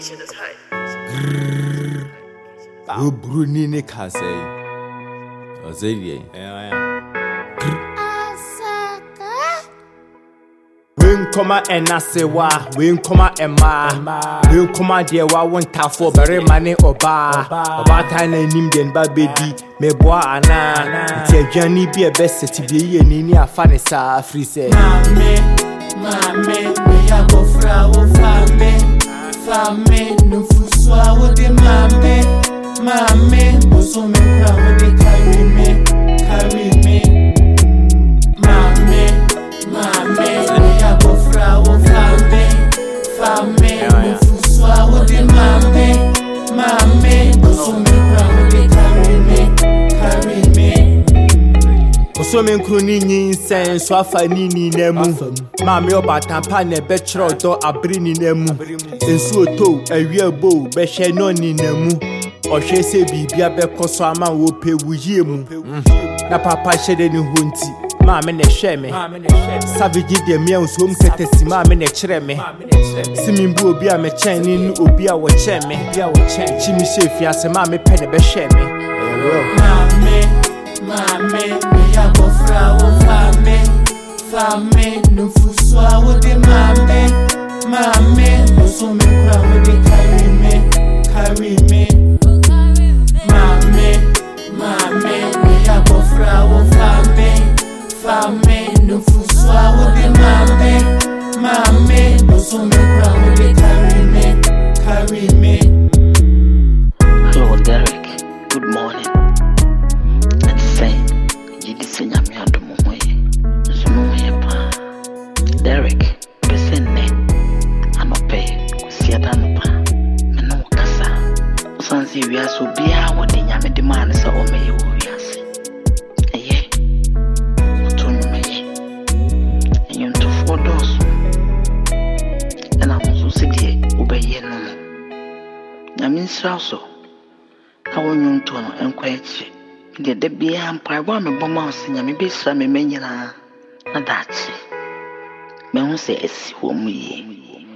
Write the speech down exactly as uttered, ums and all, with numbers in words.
Oh, Bruni Nicasay. Ozelier. Win comma and Nasewa, win comma and ma, win comma dear, wa won't have for very money or bar, about time and Indian baby, me boy, Anna, tell Johnny be a best to be a nini, funny sa free say. Mammy, mammy, we have a flower family, family, no food swallow the mammy, mammy, was so many crowd they carry me, carry me. Mammy, mammy, we have a flower family, family, no food swallow the mammy, mammy, was so many crowd they carry me, carry me. So men crooning sense, so I nini nemu. Mammy or Batampan, a betcher or a brini nemu. And so to a real bow, beshe no ni nemu. Or she say be be a beco so a man will pay with you. Na papa shed any hunty, mamma ne shame. Savage de meals home courtesy, mamma ne chreme. Simin boo be a mechanic, or be our chairman, be our chair. Chimney chef, as a mammy penny beshame. Mammy, we have a flower family, family, no food swallow the mammy, mammy, no so many crowd they carry me, carry me. Mammy, mammy, we have a flower family, family, no food swallow the mammy, mammy, no so many crowd they carry me, carry me. Hello, Derek. Good morning. Derek, Besene, I'm a pay, Siatanpa, Meno Cassa. Sansi, we are so be our Dinyame demand, so may you yes. Aye, to me, and you to four doors. And I'm also city, obey no more. I mean, so, I want you to know and quite shit. Get the beer and pie one of Bomas, and maybe some many. Not that. Me who say esi wo mu ye